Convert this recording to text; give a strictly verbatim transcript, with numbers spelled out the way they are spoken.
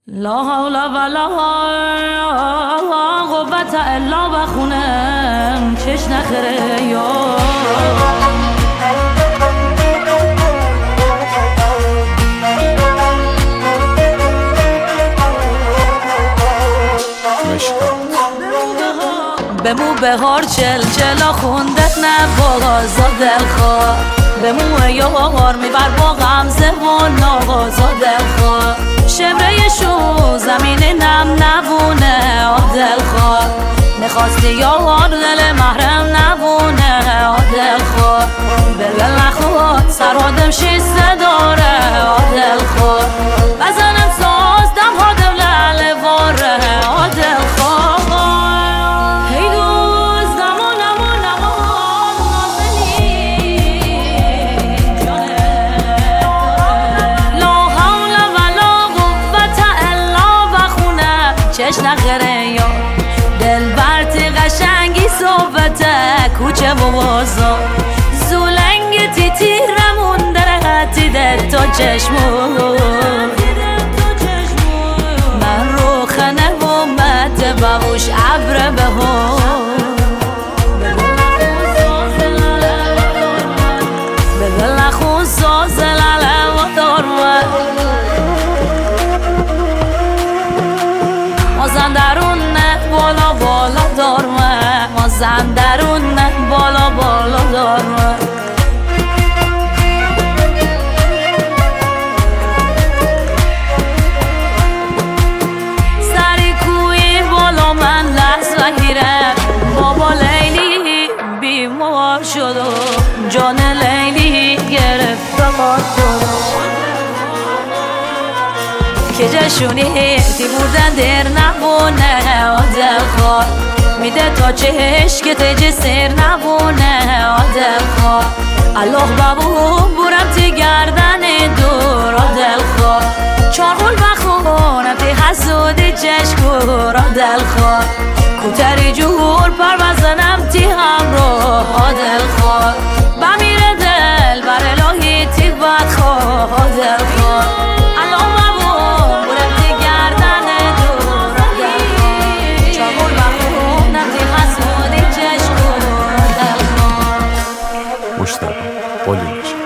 لا حول ولا قوت الا بخونم چش نخره یا بمو بهار چل چلا خوندت نبازا دلخواه بمو یار میبر با غمزه و نوازا دلخواه شبره شو زمین نم نبونه دلخواه میخواستی یار دل محرم نبونه دلخواه بلل نخواد سر آدم شیسته داره دلخواه بزنم ساز دم ها دولل واره دلخواه چش نخره یا دل برتی قشنگی صحبته کوچه و بازا زولنگ تی تیرمون در خطی ده تا چشمو من رو خنه و مد بوش عبر به ها به دل نخون ساز لاله و دارمه مازن درون نه بالا بالا دارمه مازن درون نه بالا بالا دارمه سری کوی بالا من لحظ و گیرم بابا لیلی بیمار شد و جان لیلی گرفت باد شد که جشونی تی بودن در نبونه دلخواه میده تا چهش که تجه سر نبونه دلخواه الله بابو برم تی گردن دور دلخواه چارغول بخونم تی حسود چشکور دلخواه کوتری جور پر بزنم تی همراه دلخواه بمیره دل بر الهی تی بدخواه دلخواه مشتبه قلیچ